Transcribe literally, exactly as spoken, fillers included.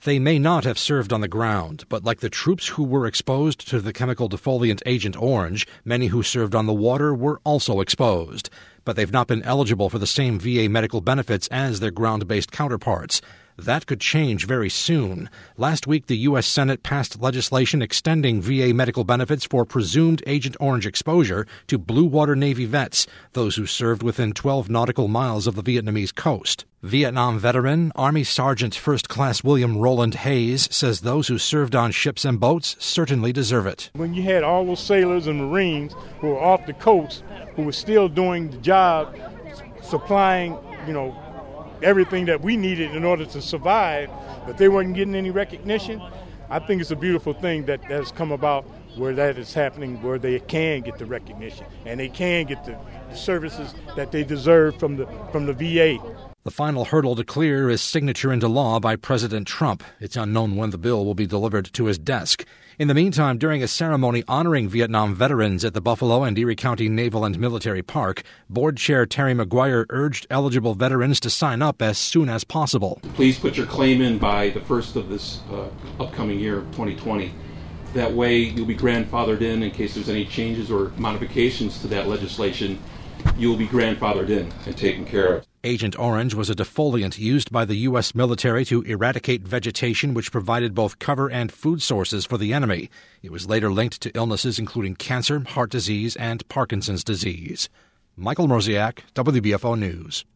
They may not have served on the ground, but like the troops who were exposed to the chemical defoliant Agent Orange, many who served on the water were also exposed. But they've not been eligible for the same V A medical benefits as their ground-based counterparts. That could change very soon. Last week, the U S Senate passed legislation extending V A medical benefits for presumed Agent Orange exposure to Blue Water Navy vets, those who served within twelve nautical miles of the Vietnamese coast. Vietnam veteran, Army Sergeant First Class William Roland Hayes says those who served on ships and boats certainly deserve it. When you had all those sailors and Marines who were off the coast, who were still doing the job, supplying, you know, everything that we needed in order to survive, but they weren't getting any recognition. I think it's a beautiful thing that has come about where that is happening, where they can get the recognition and they can get the services that they deserve from the from the V A. The final hurdle to clear is signature into law by President Trump. It's unknown when the bill will be delivered to his desk. In the meantime, during a ceremony honoring Vietnam veterans at the Buffalo and Erie County Naval and Military Park, Board Chair Terry McGuire urged eligible veterans to sign up as soon as possible. Please put your claim in by the first of this uh, upcoming year, twenty twenty. That way you'll be grandfathered in in case there's any changes or modifications to that legislation. You will be grandfathered in and taken care of. Agent Orange was a defoliant used by the U S military to eradicate vegetation which provided both cover and food sources for the enemy. It was later linked to illnesses including cancer, heart disease, and Parkinson's disease. Michael Mroziak, W B F O News.